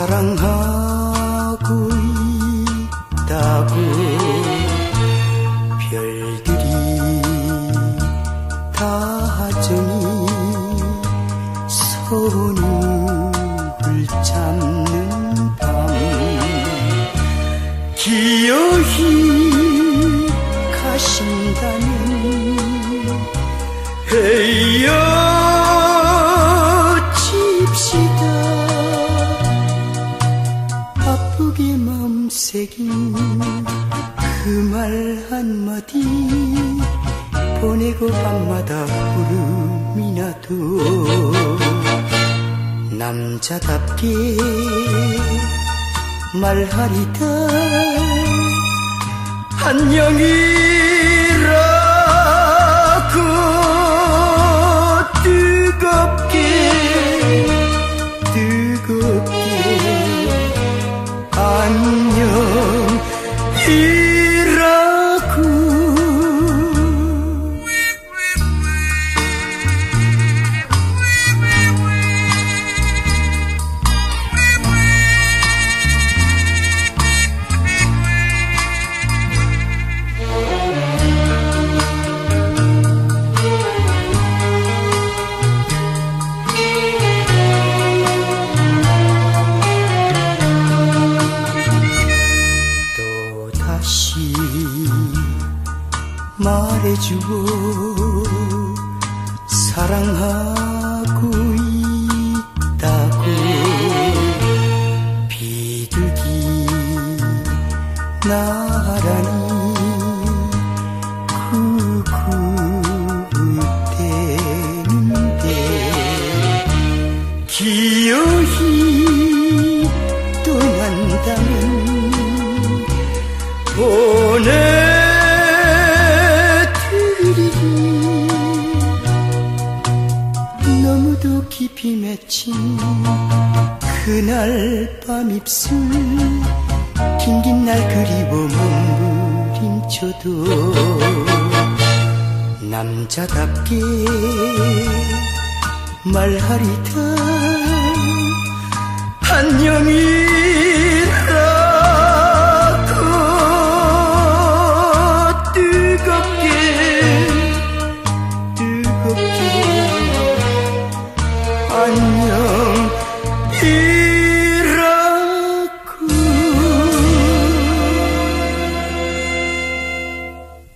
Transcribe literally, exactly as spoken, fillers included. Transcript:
사랑하고 있다고 별들이 다 하정이 손을 잡는 밤 기어이 가신다면 헤어집시다. 아프게 마음새긴 그 말 한마디 보내고 밤마다 구름이 나도 남자답게 말하리다. 안녕이라고 뜨겁게 뜨겁게 안녕이라고. 말해주고 사랑하고 있다고 비둘기 나란히 구구대는데 기어이 떠난다면 보내 너무도 깊이 맺힌 그날 밤 입술 긴긴 날 그리워 몸부림쳐도 남자답게 말하리다. 안녕이라고 뜨겁게 뜨겁게 안녕.